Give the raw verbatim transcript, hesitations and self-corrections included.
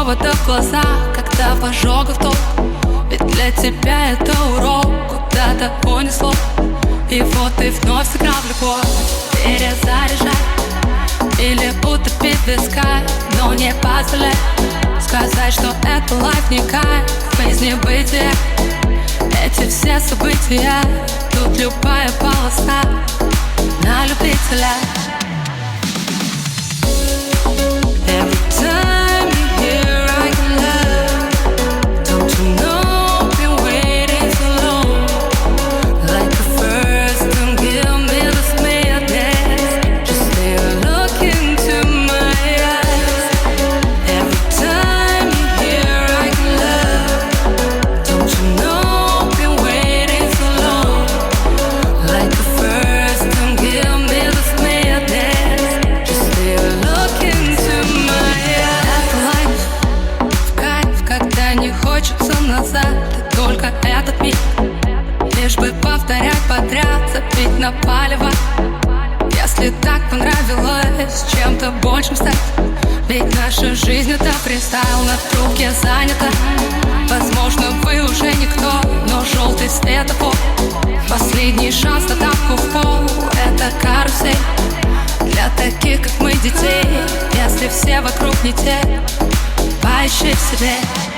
повода в глазах, когда в ожогах толк. Ведь для тебя это урок, куда-то понесло. И вот ты вновь сыграл в любовь. Перезаряжай или утопить в висках, но не позволяй сказать, что это лайф не кайф. Без небытия эти все события, тут любая полоса на любителя. Every time you hear I can love, don't you know I've been waiting so long. Like the first, don't give me this madness, just stay and look into my eyes. Every time you hear I can love, don't you know I've been waiting so long. Like the first, don't give me this madness, just stay and look into my eyes. Это лайф, в кайф, когда не хочется назад, и только этот миг, лишь бы повторять подряд, запить на палево. Если так понравилось чем-то большим стать, ведь наша жизнь это фристайл, на трубке занята. Возможно, вы уже никто, но желтый светофор, последний шанс на тапку в пол. Это карусель для таких, как мы, детей. Если все вокруг не те, поищи в себе.